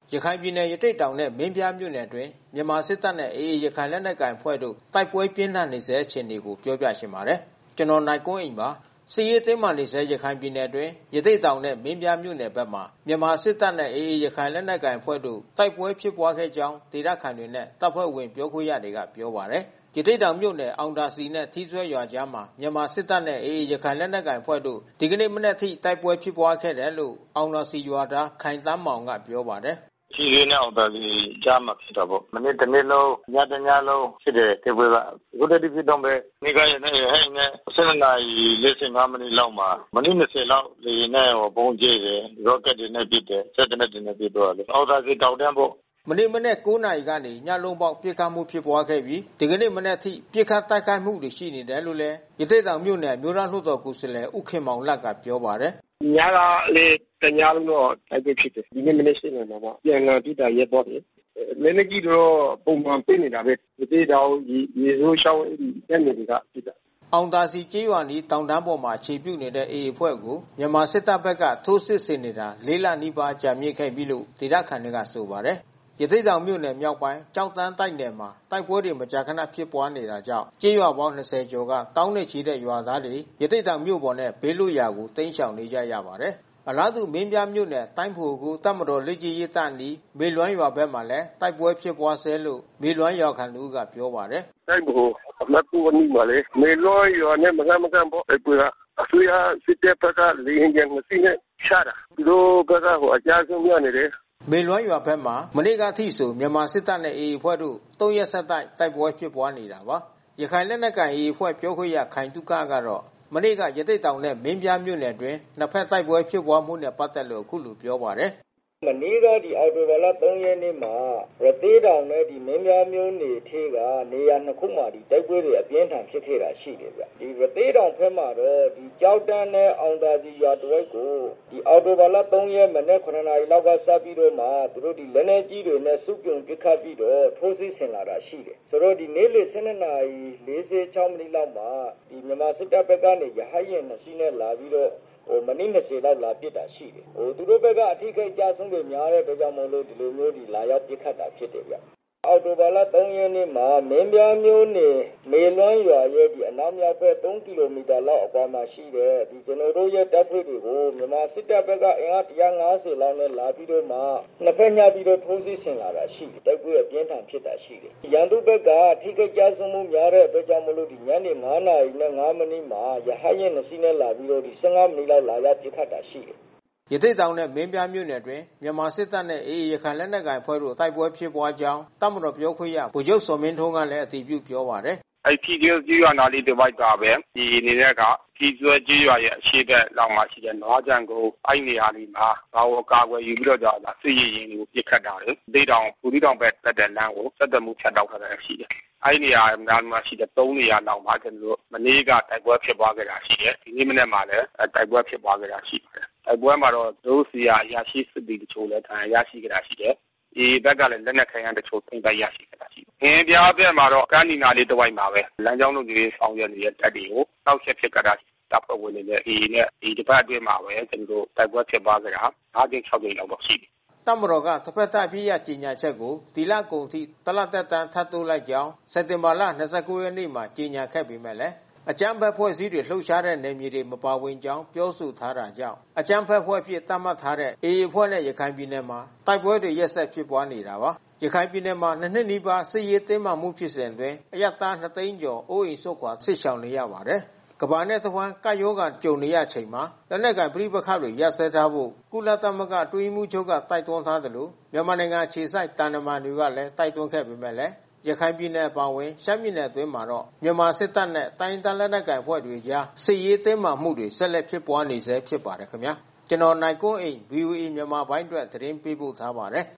ရခိုင်ပြည်နယ်ရသေ့တောင်နဲ့မင်းပြားမြို့နယ်အတွင်းမြန်မာစစ်တပ်နဲ့ AA ရခိုင်လက်နက်ကိုင်အဖွဲ့တို့တိုက်ပွဲပြင်းထန်နေဆဲအခြေအနေကိုပြောပြချင်ပါတယ်။ နိုင်ကွန်းအိန်ပါ။ စစ်ရေးတင်းမာနေဆဲရခိုင်ပြည်နယ်အတွင်းရသေ့တောင်နဲ့မင်းပြားမြို့နယ်ဘက်မှာမြန်မာစစ်တပ်နဲ့ AA ရခိုင်လက်နက်ကိုင်အဖွဲ့တို့တိုက်ပွဲဖြစ်ပွားခဲ့ကြောင်းဒေသခံတွေနဲ့တပ်ဖွဲ့ဝင်ပြောခွင့်ရတွေကပြောပါတယ်။ ရသေ့တောင်မြို့နယ်အောင်သာစီနဲ့ထီးစွဲရွာကြားမှာမြန်မာစစ်တပ်နဲ့ AA ရခိုင်လက်နက်ကိုင်အဖွဲ့တို့ဒီကနေ့မနက်ထိတိုက်ပွဲဖြစ်ပွားခဲ့တယ်လို့အောင်သာစီရွာသားခိုင်သန်းမောင်ကပြောပါတယ်။ "ထီးစွဲနဲ့အောင်သာစည်ကြားမှာဖြစ်တာပေါ့။ မနေ့တနေ့လုံးညတညလုံးဖြစ်တယ်တိုက်ပွဲက။ အခုထက်ထိဖြစ်တုန်းပဲ။ မနေ့ကရဟတ်ယာဉ်နဲ့နာရီ မိနစ်လောက်မှာမိနစ် လောက်လေယာဉ်နဲ့ဗုံးကြဲတယ်။ ရော့ကက်တွေနဲ့ပစ်တယ်။ စက်သေနတ်တွေနဲ့ပစ်သွားတယ်။ အောင်သာစည်တောင်တန်းပေါ့။ " မနေ့မနက် နာရီကနေညလုံးပေါက်ပစ်ခတ်မှုဖြစ်ပွားခဲ့ပြီးဒီကနေ့မနက်အထိပစ်ခတ်တိုက်ခိုက်မှုတွေရှိနေတယ်လို့လဲရသေ့တောင်မြို့နယ်အမျိုးသားလွှတ်တော်ကိုယ်စားလှယ်ဦးခင်မောင်လတ်ကပြောပါတယ်။ "ညကလည်းတညလုံးတော့တိုက်ပွဲဖြစ်တယ်။ ဒီနေ့မနက် နာရီမှာမှအပြန်အလှန်ပစ်တာရပ်သွားတယ်။ လက်နက်ကြီးတွေတော့ပုံမှန်ပစ်နေတာပဲ။ ရသေ့တောင်ရေစိုးချောင်းအဲဒီတပ်နယ်တွေကပစ်တာ။ " အောင်သာစည်ကျေးရွာအနီးတောင်တန်းပေါ်မှာအခြေပြုနေတဲ့ AA အဖွဲ့ကိုမြန်မာစစ်တပ်ဘက်ကထိုးစစ်ဆင်နေတာ လနီးပါးကြာမြင့်ခဲ့ပြီလို့ဒေသခံတွေကဆိုပါတယ်။ ရသေ့တောင်မြို့နယ်မြောက်ပိုင်းကျောက်တန်းတိုက်နယ်မှာတိုက်ပွဲတွေမကြာခဏဖြစ်ပွားနေတာကြောင့်ကျေးရွာပေါင်း ကျော်ကသောင်းနဲ့ချီတဲ့ရွာသားတွေရသေ့တောင်မြို့ပေါ်နဲ့ဘေးလွတ်ရာကိုတိမ်းရှောင်နေကြရပါတယ်။ အလားတူမင်းပြားမြို့နယ်တိုင်းဗဟို 9 တပ်မတော်လေ့ကျင့်ရေးတပ်အနီးမေလွမ်းရွာဘက်မှာလဲတိုက်ပွဲဖြစ်ပွားဆဲလို့မေလွမ်းရွာခံတဦးကပြောပါတယ်။ "တိုင်းဗဟိုအမှတ် အနီးမှာလေ။ မေလွမ်းရွာနဲ့မလှမ်းမကမ်းပေါ့တိုက်ပွဲက။ အစိုးရစစ်တပ်ဘက်ကလေယာဉ်ပျံ စီးနဲ့ချတာ။ သူတို့ဘက်ကအကျဆုံးများနေတယ်။ " မေလွမ်းရွာဘက်မှာမနေ့ကအထိဆိုမြန်မာစစ်တပ်နဲ့AAအဖွဲ့တို့ရက်ဆက်တိုက်ပွဲဖြစ်ပွားနေတာပါ။ ရခိုင်လက်နက်ကိုင် AA အဖွဲ့ပြောခွင့်ရခိုင်သုခကတော့မနေ့ကရသေ့တောင်နဲ့မင်းပြားမြို့နယ်အတွင်းနှစ်ဖက်တိုက်ပွဲဖြစ်ပွားမှုနဲ့ပက်သက်လို့အခုလိုပြောပါတယ်။ "မနေ့ကအောက်တိုဘာလ ရက်နေ့မှာရသေ့တောင်နဲ့မင်းပြားမြို့နယ်ထဲကနေရာနှစ်ခုမှာတိုက်ပွဲတွေအပြင်းအထန်ဖြစ်ခဲ့တာရှိတယ်ဗျ။ ရသေ့တောင်ဘက်မှာတော့ကျောက်တန်းနဲ့အောင်သာစည်ရွာတဝိုက်ကိုအောက်တိုဘာလ ရက်မနက် နာရီလောက်ကစပြီးတော့မှသူတို့လက်နက်ကြီးတွေနဲ့စုပြုံပစ်ခတ်ပြီးတော့ထိုးစစ်ဆင်လာတာရှိတယ်။ ဆိုတော့နေ့လယ် နာရီ မိနစ်လောက်မှာမြန်မာစစ်တပ်ဘက်ကနေရဟတ်ယာဉ်နှစ်စီးနဲ့လာပြီးတော့မိနစ် လောက်လာပစ်တာရှိတယ်။ သူတို့ဘက်ကအထိခိုက်ကျဆုံးတွေများတဲ့အတွက်ကြောင့်မို့လို့ဒီလိုမျိုးလာရောက်ပစ်ခတ်တာဖြစ်တယ်ဗျ။ အောက်တိုဘာလ ရက်နေ့မှာမင်းပြားမြို့နယ်မေလွမ်းရွာရဲ့အနောက်မြောက်ဘက် ကီလိုမီတာလောက်အကွာမှာရှိတဲ့ကျွန်တော်တို့ရဲ့တပ်ဖွဲ့တွေကိုမြန်မာစစ်တပ်ဘက်ကအင်အား လောက်နဲ့လာပြီးတော့မှနှစ်ဖက်ညှပ်ပြီးတော့ထိုးစစ်ဆင်လာတာရှိတယ်။ တိုက်ပွဲအပြင်းအထန်ဖြစ်တာရှိတယ်။ ရန်သူ့ဘက်ကထိခိုက်ကျဆုံးမှုများတဲ့အတွက်ကြောင့်မို့လို့ညနေ နာရီနဲ့ မိနစ်မှာရဟတ်ယာဉ်နှစ်စီးနဲ့လာပြီးတော့မိနစ်လောက်လာရောက်ပစ်ခတ်တာရှိတယ်။ " ရသေ့တောင်နဲ့မင်းပြားမြို့နယ်အတွင်းမြန်မာစစ်တပ်နဲ့AAရခိုင်လက်နက်ကိုင်အဖွဲ့တို့တိုက်ပွဲဖြစ်ပွားကြောင်းတပ်မတော်ပြောခွင့်ရဗိုလ်ချုပ်ဇော်မင်းထွန်းကလဲအတည်ပြုပြောပါတယ်။ "အဲဒီထီးစွဲကျေးရွာနားလေးတဝိုက်ကပဲ။ ဒီအနေနဲ့ကထီးစွဲကျေးရွာရဲ့အရှေ့ဘက်လောက်မှာရှိတဲ့နွားခြံကုန်းအဲဒီနေရာလေးမှာရွာကိုအကာကွယ်ယူပြီးတော့စစ်ရေယာဉ်တွေကိုပစ်ခတ်တာတွေ။ ရသေ့တောင်ဘူးသီးတောင်ဘက်တက်တဲ့လမ်းကိုဆက်သွယ်မှုဖြတ်တောက်ထားတာရှိတယ်။ အဲဒီနေရာနားမှာရှိတဲ့ နေရာလောက်မှာကျွန်တော်တို့မနေ့ကတိုက်ပွဲဖြစ်ပွားခဲ့တာရှိတယ်။ ဒီနေ့မနက်မှာလဲတိုက်ပွဲဖြစ်ပွားခဲ့တာရှိပါတယ်။ တိုက်ပွဲမှာတော့သူတို့ဆီကအရာရှိစစ်သည်တချို့လဲဒဏ်ရာရရှိခဲ့တာရှိတယ်။ AAဘက်ကလဲလက်နက်ခဲယမ်းတချို့သိမ်းပိုက်ရရှိခဲ့တာရှိတယ်။ မင်းပြားဘက်မှာတော့ကမ်းနီနားလေးတဝိုက်မှာပဲလမ်းကြောင်းလုံခြုံရေးဆောင်ရွက်နေတဲ့တပ်တွေကိုနှောက်ယှက်ပစ်ခတ်တာတပ်ဖွဲ့ဝင်တွေနဲ့AAနဲ့ဒီတပတ်အတွင်းမှာပဲကျွန်တော်တို့တိုက်ပွဲဖြစ်ပွားခဲ့တာကြိမ် ကြိမ်လောက်တော့ရှိပြီ။ " တပ်မတော်ကတဖက်သတ်အပစ်ရပ်ကြေညာချက်ကိုဒီလကုန်အထိတလသက်တမ်းထပ်တိုးလိုက်ကြောင်းစက်တင်ဘာ ရက်နေ့မှာကြေညာခဲ့ပေမဲ့အကြမ်းဖက်အဖွဲ့အစည်းတွေလှုပ်ရှားတဲ့နယ်မြေတွေမပါဝင်ကြောင်းပြောဆိုထားတာကြောင့်အကြမ်းဖက်အဖွဲ့အဖြစ်သတ်မှတ်ထားတဲ့ AA အဖွဲ့နဲ့ရခိုင်ပြည်နယ်မှာတိုက်ပွဲတွေရက်ဆက်ဖြစ်ပွားနေတာပါ။ ရခိုင်ပြည်နယ်မှာ နှစ်နီးပါးစစ်ရေးတင်းမာမှုဖြစ်စဉ်အတွင်းအရပ်သား သိန်းကျော်အိုးအိမ်စွန့်ခွာစစ်ရှောင်နေရပါတယ်။ ကမ္ဘာနဲ့တဝှမ်းကပ်ရောဂါကြုံနေရချိန်မှာလက်နက်ကိုင်ပဋိပက္ခတွေရပ်စဲထားဖို့ကုလသမဂ္ဂအတွင်းရေးမှူးချုပ်ကတိုက်တွန်းထားသလိုမြန်မာနိုင်ငံအခြေစိုက်သံတမန်တွေကလဲတိုက်တွန်းခဲ့ပေမဲ့ရခိုင်ပြည်နယ်အပါဝင်ရှမ်းပြည်နယ်အတွင်းမှာတော့မြန်မာစစ်တပ်နဲ့တိုင်းရင်းသားလက်နက်ကိုင်အဖွဲ့တွေအကြားစစ်ရေးတင်းမာမှုတွေဆက်လက်ဖြစ်ပွားနေဆဲဖြစ်ပါတယ်ခင်ဗျာ။ နိုင်ကွန်းအိန် VOA မြန်မာပိုင်းအတွက်သတင်းပေးပို့ထားပါတယ်